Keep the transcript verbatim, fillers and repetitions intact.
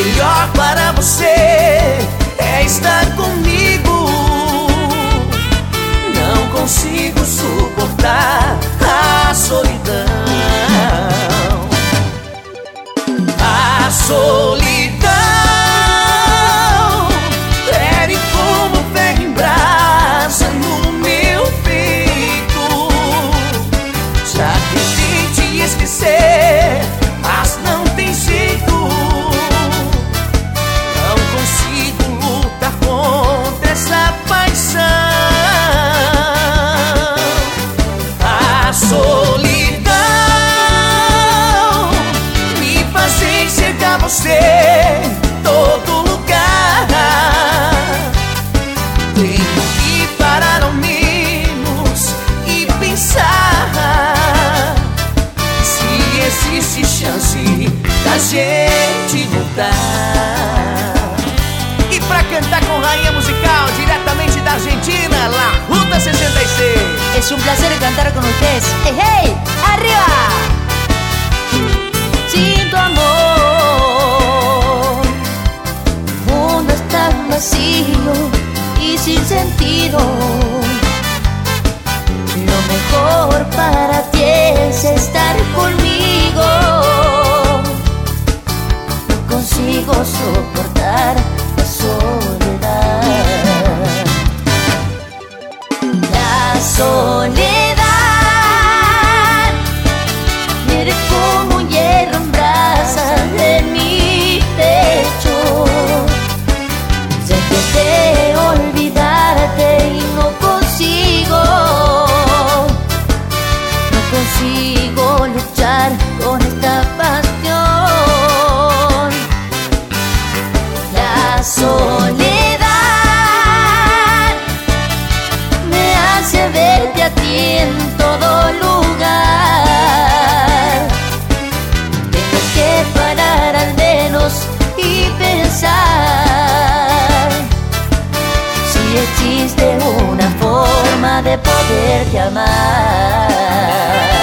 melhor para você é estar comigo. Não consigo suportar a solidão. A solidão fere como ferro em brasa no meu peito. Já tentei te esquecer, mas não tem jeito. Não consigo lutar contra essa paixão. A solidão me faz enxergar você em todo lugar. Tenho que parar ao menos e pensar se existe chance da gente voltar. E pra cantar com rainha musical diretamente da Argentina, La Ruta sesenta y seis. Es un placer cantar con ustedes. ¡Hey, hey! ¡Arriba! Sin tu amor, el mundo está vacío y sin sentido. Lo mejor para ti es estar conmigo. No consigo soportar la soledad. La soledad eres como un hierro en brasas en mi pecho. Sé que te olvidarte y no consigo, no consigo luchar con esta pasión. La soledad me hace verte a ti en todo lugar. Tengo que parar al menos y pensar si existe una forma de poderte amar.